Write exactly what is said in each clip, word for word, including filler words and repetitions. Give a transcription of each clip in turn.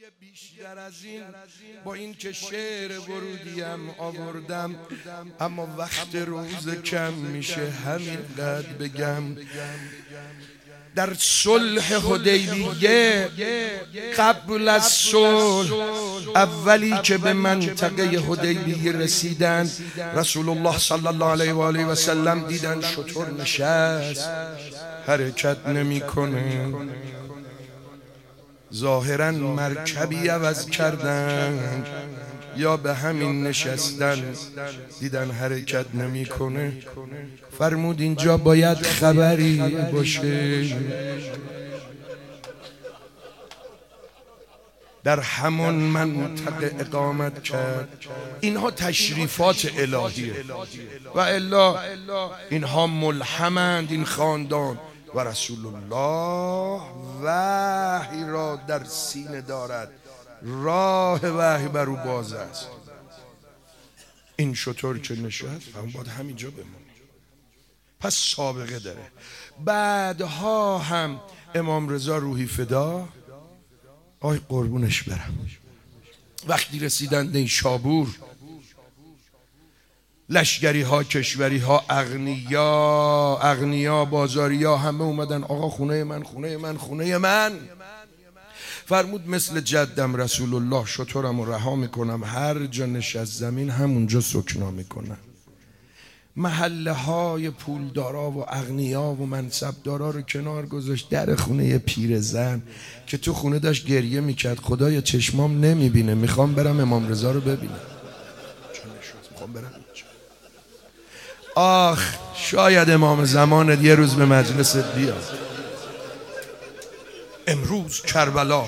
بیشتر از این با این که شعر ورودیم آوردم، اما وقت روز کم میشه همین قد بگم. در صلح حدیبیه قبل از صلح، اولی که به منطقه حدیبیه رسیدن، رسول الله صلی الله علیه و آله و سلم دیدن شتر نشست، حرکت نمیکنه. ظاهرا مرکبی عوض کردن یا به همین نشستن دیدن حرکت نمیکنه. فرمود اینجا باید خبری باشه. در همون منطقه اقامت کرد. اینها تشریفات الهیه و الا اینها ملهمند. این خاندان و رسول الله وحی را در سینه دارد، راه وحی بر او باز است. این شطور که نشد هم باید همینجا بمونه، پس سابقه داره. بعدها هم امام رضا روحی فدا، آی قربونش برم، وقتی رسیدند این شابور، لشگری ها، کشوری ها، اغنیا اغنیا بازاریا همه اومدن آقا خونه من، خونه من، خونه من. فرمود مثل جدم رسول الله شطورم رو رها میکنم، هر جا نشست زمین همونجا سکنا میکنم. محله های پولدارا و اغنیا و منصبدارا رو کنار گذاشت، در خونه پیرزن که تو خونه داشت گریه میکرد، خدایا چشمام نمیبینه، میخوام برم امام رضا رو ببینم، میخوام برم. آخ شاید امام زمانت یه روز به مجلست بیاد. امروز کربلا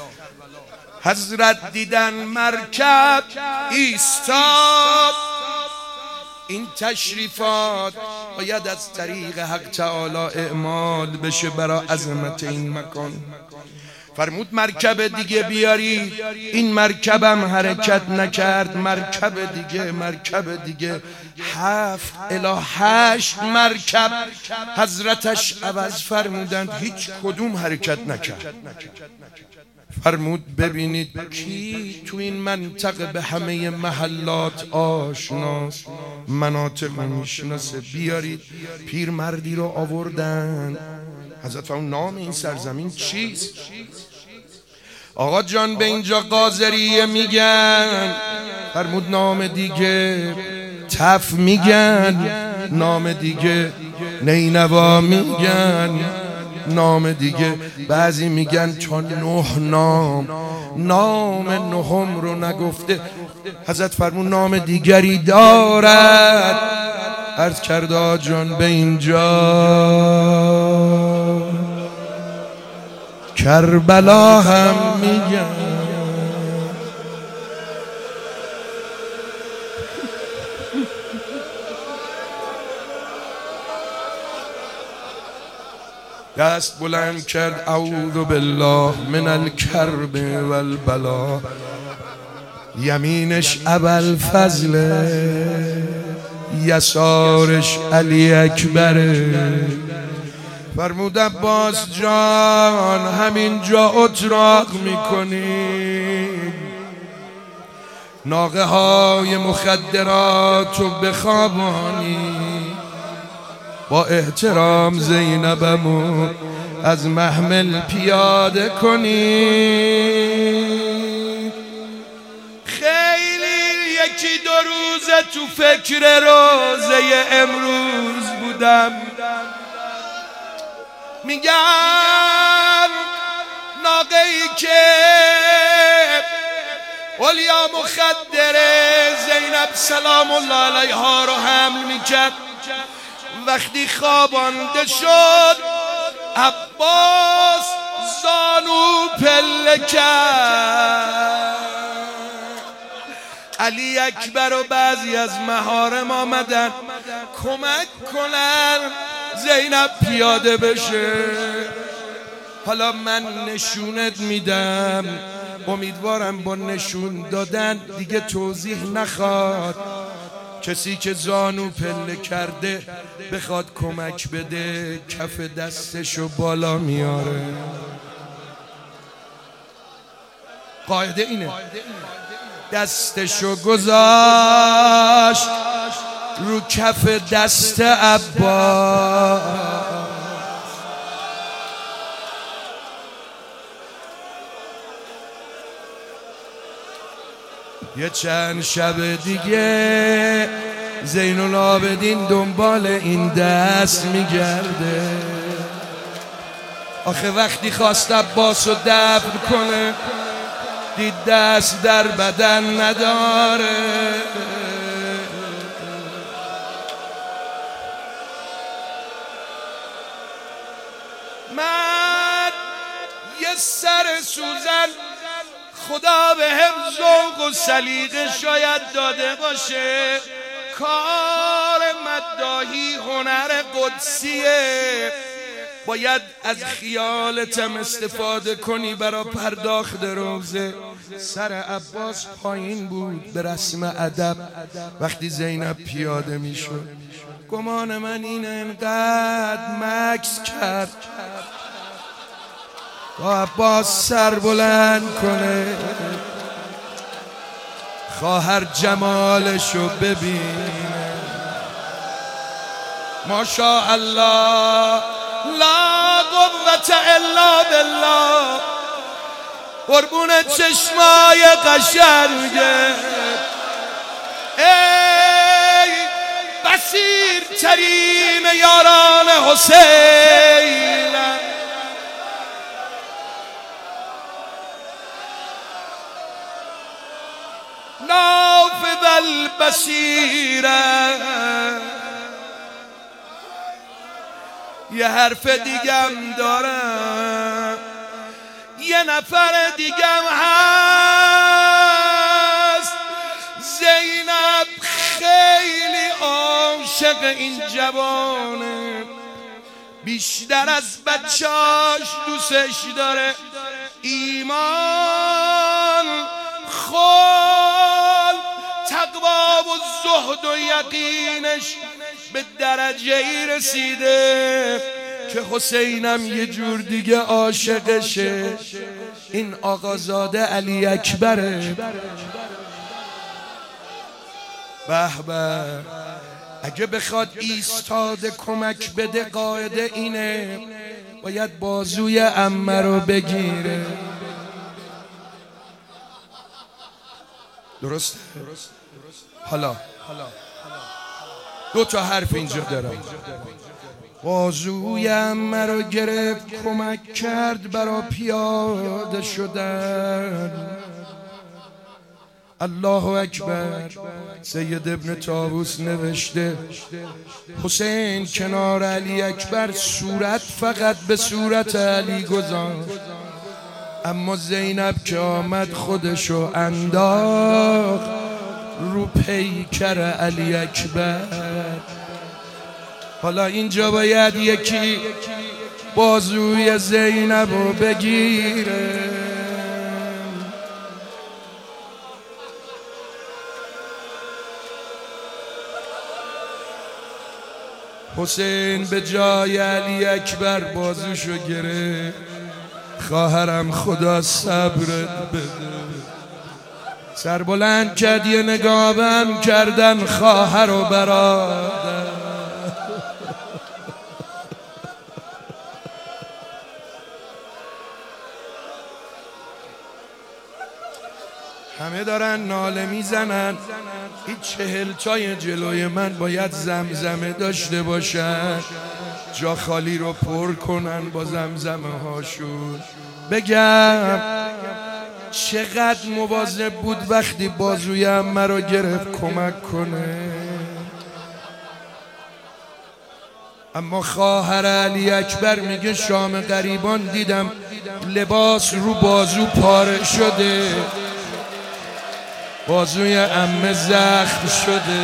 حضرت دیدن مرکب ایستاد. این تشریفات باید از طریق حق تعالی اعمال بشه برای عظمت این مکان. فرمود مرکب دیگه بیاری. این مرکبم حرکت نکرد. مرکب دیگه، مرکب دیگه، هفت الی هشت مرکب حضرتش عوض فرمودند، هیچ کدوم حرکت نکرد. فرمود ببینید کی تو این منطقه به همه محلات آشناست، مناطق میشناسه، بیارید. پیرمردی رو آوردن. حضرت فرمود نام این سرزمین چیست؟ آقا جان به اینجا قاذریه میگن. فرمود نام دیگه تف میگن، نام دیگه نینوا میگن، نام دیگه بعضی میگن تا نه نام. نام نهم رو نگفته. حضرت فرمود نام دیگری دارد. عرض کرد آقا جان به اینجا کربلا هم میگن. دست بلند کرد اعوذ بالله من الکرب والبلا. یمینش ابوالفضل، یسارش علی اکبره. فرمود عباس جان همینجا اتراق میکنی، ناقه های مخدرات رو بخوابانی، با احترام زینبمو از محمل پیاده کنی. خیلی یکی دو روزه تو فکر روزه امروز بودم. میگم ناقه‌ای که اولیا مخدره زینب سلام الله علیها رو حمل میکرد، وقتی خوابانده شد عباس زانو پله کرد. علی اکبر و بعضی از محارم آمدن کمک کنن زینب پیاده بشه. حالا من نشونت میدم، امیدوارم با نشون دادن دیگه توضیح نخواد. کسی که زانو پله کرده بخواد کمک بده کف دستشو بالا میاره. قاعده اینه، دستشو گذاشت رو کف دست عباس، یه چند شب دیگه زین العابدین دنبال این دست میگرده. آخه وقتی خواست عباس رو دفن کنه دید دست در بدن نداره، من یه سر سوزن خدا به هم ذوق و سلیقه شاید داده باشه، کار مداحی هنر قدسیه، باید از خیالتم استفاده کنی برا پرداخت روزه. سر عباس پایین بود به رسم ادب. وقتی زینب پیاده میشد گمان من اینه انقدر مکس کرد تا عباس سر بلند کنه خواهر جمالشو ببینه. ماشاءالله لا قوة الا بالله. قربون چشمای قشنگه، ای بصیر ترین یاران حسین، نافذ البصیره. یه حرف دیگم دارم، یه نفر دیگم هست، زینب خیلی عاشق این جوانه، بیشتر از بچهاش دوستش داره. ایمان، خال، تقوا و زهد و یقینش به درجه ای رسیده که حسینم یه جور دیگه عاشقشه. این آقازاده علی اکبره. به به، اگه بخواد ایستاده کمک بده قاعده اینه، باید بازوی عمه رو بگیره. درست؟ حالا دو تا حرف اینجا دارم. بازوی عمه رو گرفت، کمک کرد برا پیاده شدن. الله اکبر. سید ابن طاووس نوشته حسین کنار علی اکبر صورت فقط به صورت علی گذاشت، اما زینب که آمد خودشو انداخت رو پیکر علی اکبر. حالا اینجا باید یکی بازوی زینب رو بگیره. حسین به جای علی اکبر بازوشو گرفت. خواهرم خدا صبرت بده. سر بلند کرد، یه نگاه بهم کردن خواهر و برادر. همه دارن ناله میزنن این چهل تای جلوی من باید زمزمه داشته باشن، جا خالی رو پر کنن با زمزمه هاشون. بگم چقدر مواظب بود وقتی بازوی عمه رو گرفت کمک کنه. اما خواهر علی اکبر میگه شام غریبان دیدم لباس رو بازو پاره شده، بازوی عمه زخم شده.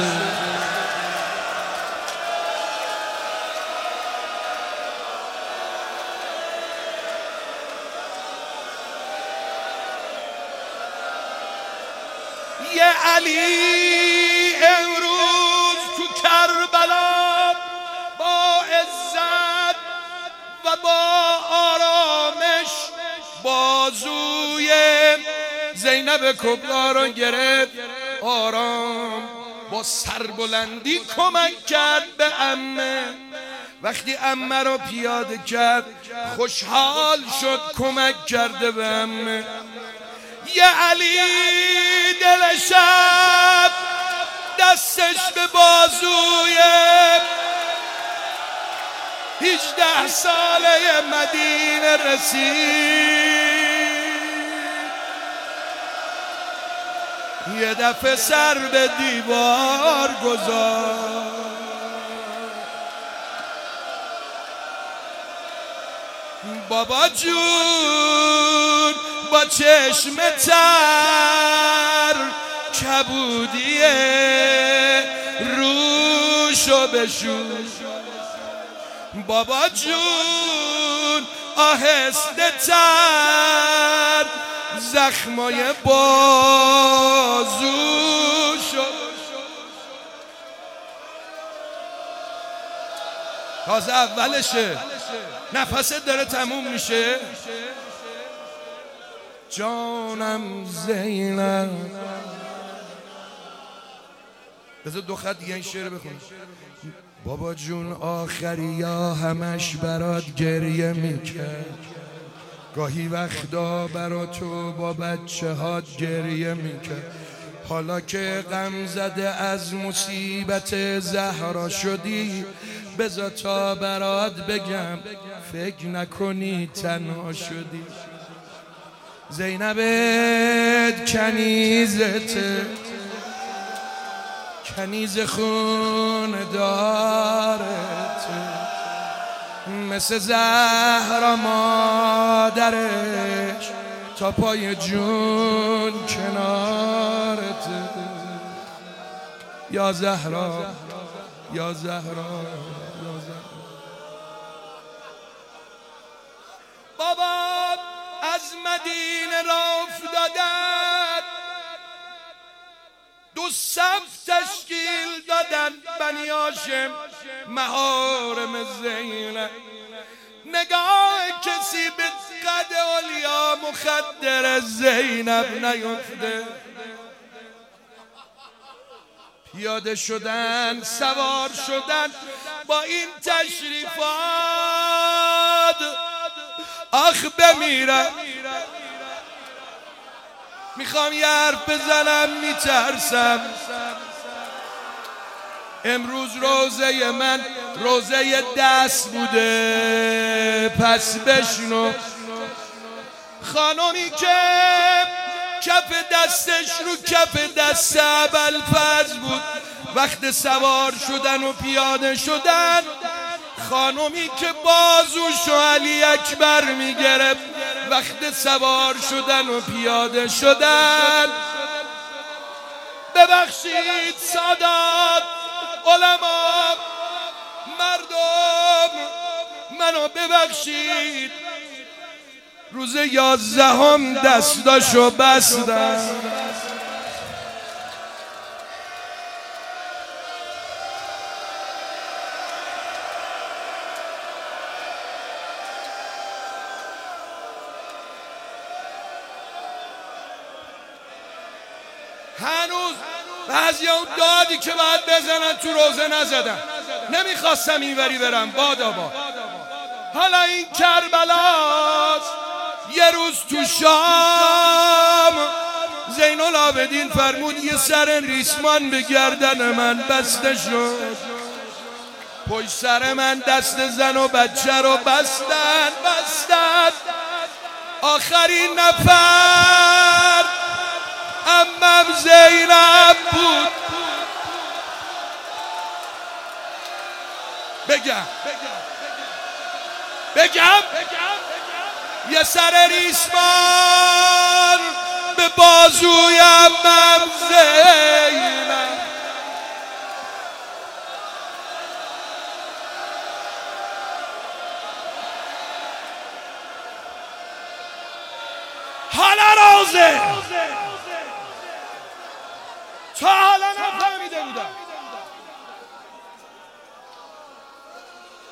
یه علی امروز تو کربلا با عزت و با آرامش بازوی زینب کبرا رو گرفت آرام، با سربلندی کمک کرد به عمه. وقتی عمه رو پیاده کرد خوشحال شد کمک کرده به عمه. یه علی دل شب دستش به بازوی هجده ساله مدینه رسید، یه دفعه سر به دیوار گذاشت. بابا جون با چشم تر کبودیه روشو بشون، بابا جون آهسته تر زخمای بازوشو. تازه اولشه، نفست داره تموم میشه. جانم زینب. بذار دو خط دیگه این شعر بخونم. بابا جون آخری یا همش برات گریه میکرد، گاهی وقتا برا تو با بچه هات گریه میکرد. حالا که غم زده از مصیبت زهرا شدی، بذار تا برات بگم فکر نکنی تنها شدی. زینبت کنیزته، کنیز خون دارته، مثل زهرا مادرش تا پای جون کنارته. یا زهرا یا زهرا یا زهرا. بابا از مدینه را افتادن، دو صف تشکیل دادن بنی هاشم محارم زینب. نگاه کسی به قد اولیا مخدر زینب نیفته. پیاده شدن، سوار شدن با این تشریفات. آخ بمیرم، میخوام یه حرف بزنم میترسم. امروز روزه من روزه دست بوده، پس بشنو. خانمی که کف دستش رو کف دست ابوالفضل بود، وقت سوار شدن و پیاده شدن، خانمی که بازوشو علی اکبر میگرفت وقت سوار شدن و پیاده شدن. ببخشید سادات علما مردم، منو ببخشید، روز یازدهم دستاشو بستم. هنوز بعضی اون دادی که باید بزنن تو روزه نزدن. نمیخواستم اینوری برم، بادا با. حالا این کربلاست. یه روز تو شام زین العابدین فرمود یه سر ریسمان به گردن من بسته شد. پشت سر من دست زن و بچه رو بستن بستن. آخرین نفر عمم زینب بود. بگم بگم یه سر ریسمان به بازوی عمم زینب. حالا روزه تا حالا نفهمیده بودم.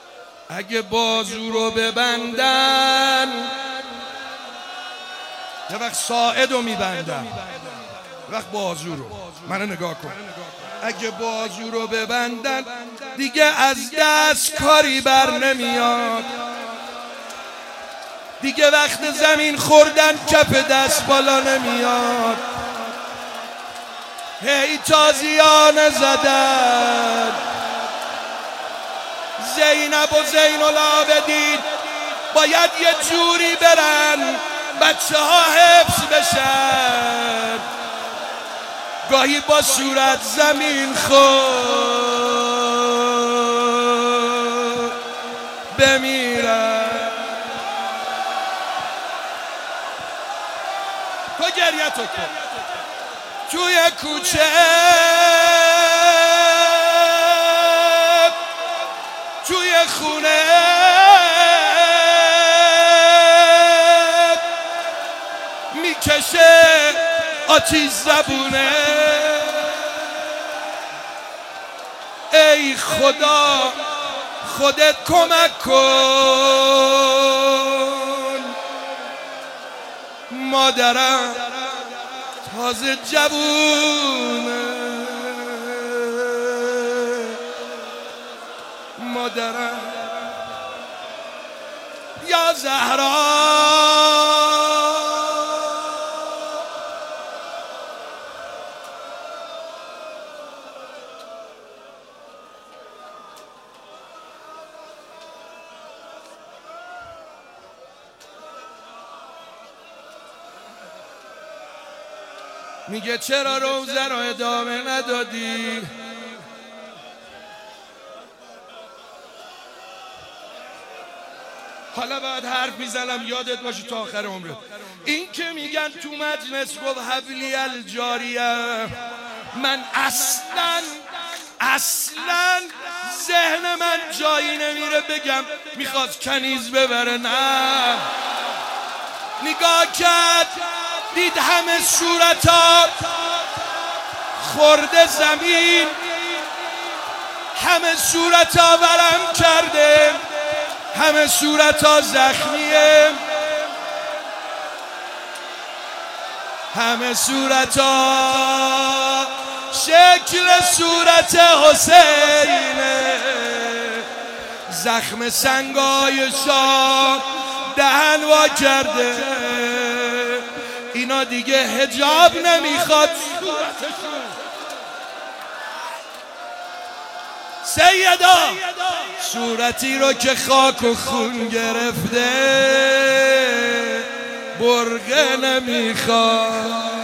اگه بازو رو ببندن یه وقت ساعد رو میبندم، وقت بازو رو. منو نگاه کن، اگه بازو رو ببندن دیگه از دست کاری بر نمیاد، دیگه وقت زمین خوردن کف دست بالا نمیاد. هی تازیانه زدن زینب و زین العابدین باید یه جوری برن بچه ها حفظ بشن، گاهی با صورت زمین خود بمیرن. تو گریه تو کن توی کوچه، توی خونه، میکشه آتیش زبونه. ای خدا خودت کمک کن، مادرم تازه جوونه، مادرم یا زهرا. میگه چرا روزه رو ادامه ندادی؟ حالا باید حرف میزنم یادت باشی تا آخر عمرت. این که میگن تو مجلس گفت حبلی الجاریه، من اصلا اصلا ذهن من جایی نمیره بگم میخواد کنیز ببره. نه، نگاه کرد دید همه صورتا خورده زمین، همه صورتا ورم کرده، همه صورتا زخمیه، همه صورتا شکل صورت حسینه، زخم سنگای شاه دهن وا کرده. اینا دیگه حجاب نمیخواد صورتشون. سیدا صورتی رو که خاک و خون گرفته برگه نمیخواد.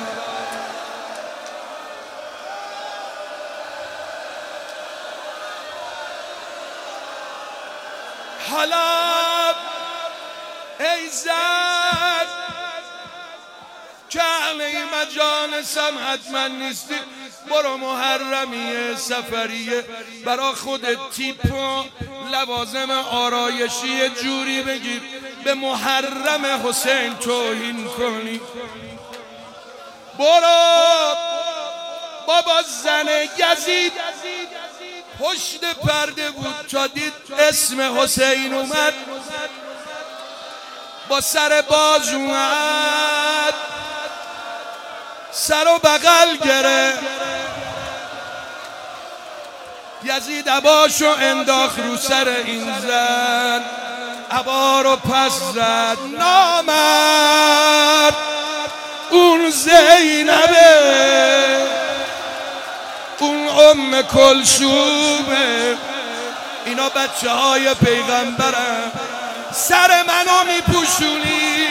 حالا ای زن که اهل مجالسم حتما نیستی، برو محرمیه سفریه برا خودت تیپ و لوازم آرایشی جوری بگیر به محرم حسین توهین کنی. برو بابا زن یزید پشت پرده بود تا دید اسم حسین اومد با سر باز اومد، سر و بغل گره. یزید عباشو انداخت رو سر این زن، عبا رو پس زد. نامرد اون زینبه، اون ام کلثومه، اینا بچه های پیغمبرن. سر منو میپوشونی،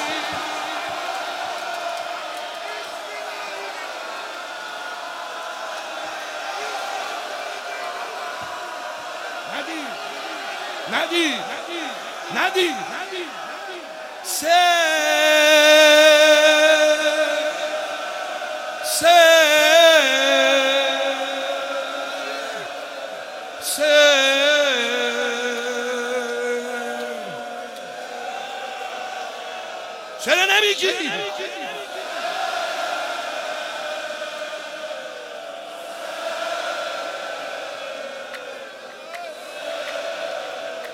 ندی ندی ندی سه سه سه چرا نمیگی؟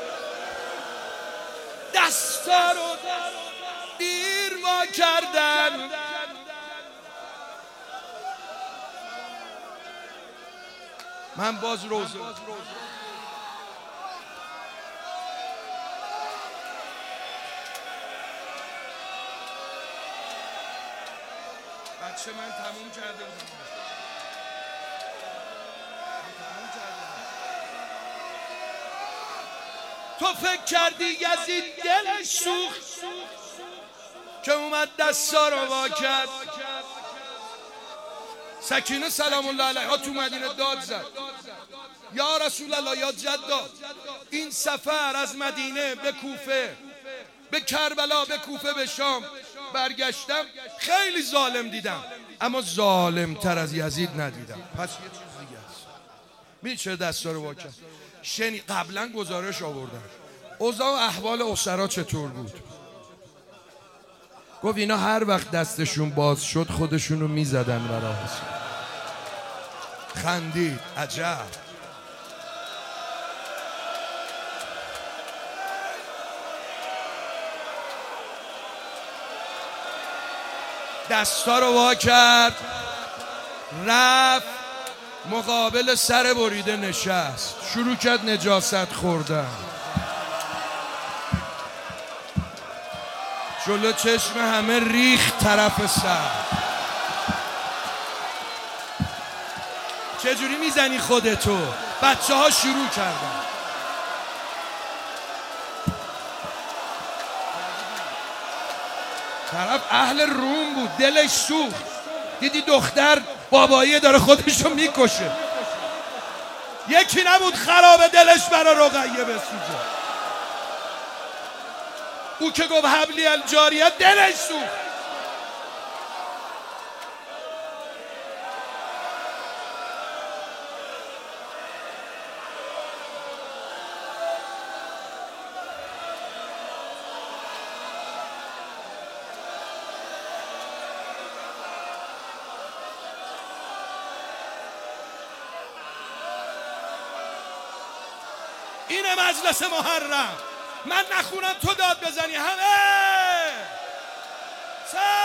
دستا رو دیر وا کردن، من باز روزه بچه من تموم کرده بودم. تو فکر کردی یزید دلش سوخت که اومد دستا رو وا کرد. سکینه سلام الله علیها تو مدینه داد زد یا رسول الله یا جدا، این سفر از مدینه به کوفه، به کربلا، به کوفه، به شام برگشتم، خیلی ظالم دیدم اما ظالم تر از یزید ندیدم. پس یه چیز دیگه است. می‌دونی چرا دستا رو وا کرد؟ شنی قبلا گزارش آوردن اوضاع و احوال اسرا چطور بود. گفت اینا هر وقت دستشون باز شد خودشونو میزدن و راه حسین. خندید. عجب. دستا رو وا کرد، رفت مقابل سر بریده نشست، شروع کرد نجاست خوردن. جلو چشم همه ریخت طرف سر. چجوری میزنی خودتو؟ بچه ها شروع کردن. طرف اهل روم بود، دلش سوخت، دیدی دختر بابایی داره خودشو میکشه. یکی نبود خراب دلش برا رقیه بسوزه. او که گفت حبلی الجاریه دلش سوخت. اینه مجلس محرم. من نخونم تو داد بزنی همه.